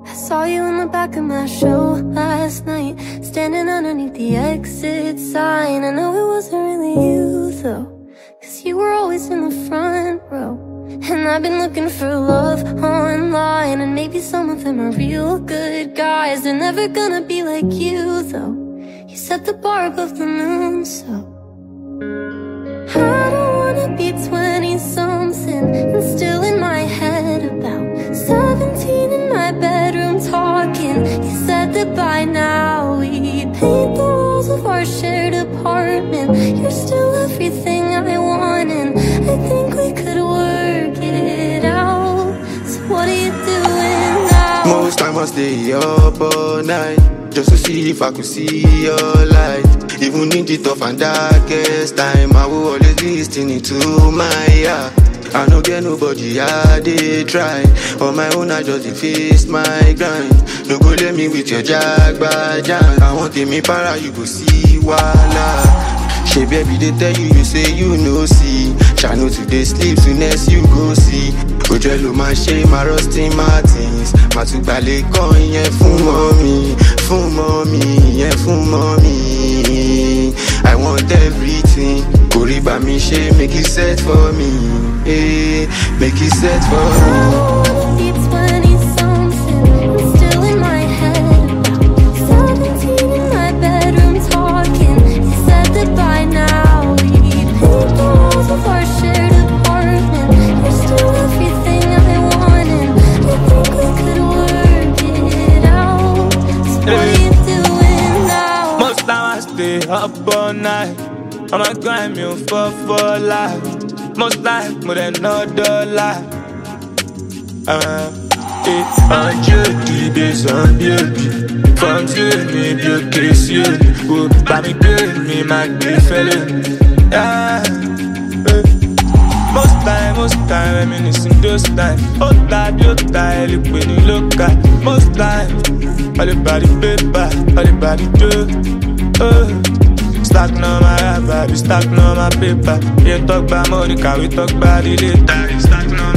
I saw you in the back of my show last night, standing underneath the exit sign. I know it wasn't really you though, 'cause you were always in the front row. And I've been looking for love online, and maybe some of them are real good guys. They're never gonna be like you though. You set the bar above the moon, so I don't wanna be 20-something and still in my head about 17 in my bedroom talking. You said that by now we'd paint the walls of our shared apartment. You're still everything I want, and I think we could work it out. So what are you doing now? Most time I stay up all night just to see if I could see your light. Even in the tough and darkest time, I will always listen to my heart. I no get nobody, I did try. On my own, I just face my grind. No go let me with your jagbajan. I want me para, you go see wala. She baby, they tell you, you say you no see. Shall know today sleep, soonest you go see. Go jello my shame, my rusty Martins. Matubale con, yeah, fun mommy. Fun mommy, yeah, fun mommy. I want everything. Koriba me she, make it set for me. Eh, make it set for me. I wanna be 20-something and still in my head about 17 in my bedroom talking. You said that by now we'd paint the walls of our shared apartment. You're still everything I want, and I think we could work it out. So what are you doing now? Most time I stay up all night. I'm a grind, me for life. Most life, more than $1. 100 days on baby. From you, maybe you kiss you. Go buy me good, me my good fellow. Yeah. Most time, reminiscing those times. Oh, time, you die, look when you look at. Most time, all about the paper, all about the dough. Stacking on my rap, baby, stacking on my paper. You talk about money, can we talk about it later? Stacking on